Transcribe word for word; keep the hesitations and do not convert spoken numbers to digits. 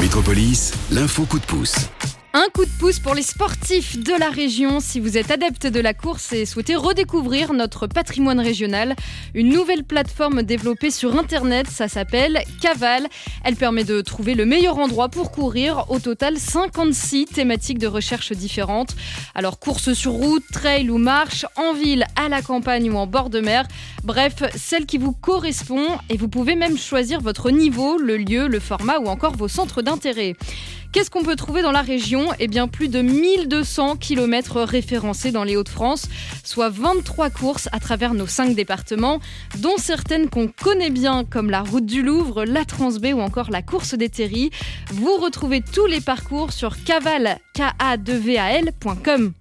Métropolis, l'info coup de pouce. Un coup de pouce pour les sportifs de la région. Si vous êtes adepte de la course et souhaitez redécouvrir notre patrimoine régional, une nouvelle plateforme développée sur Internet, ça s'appelle Cavale. Elle permet de trouver le meilleur endroit pour courir. Au total, cinquante-six thématiques de recherche différentes. Alors, course sur route, trail ou marche, en ville, à la campagne ou en bord de mer. Bref, celle qui vous correspond, et vous pouvez même choisir votre niveau, le lieu, le format ou encore vos centres d'intérêt. Qu'est-ce qu'on peut trouver dans la région ? Eh bien, plus de mille deux cents kilomètres référencés dans les Hauts-de-France, soit vingt-trois courses à travers nos cinq départements, dont certaines qu'on connaît bien, comme la Route du Louvre, la Transbé ou encore la Course des Terries. Vous retrouvez tous les parcours sur cavale point com.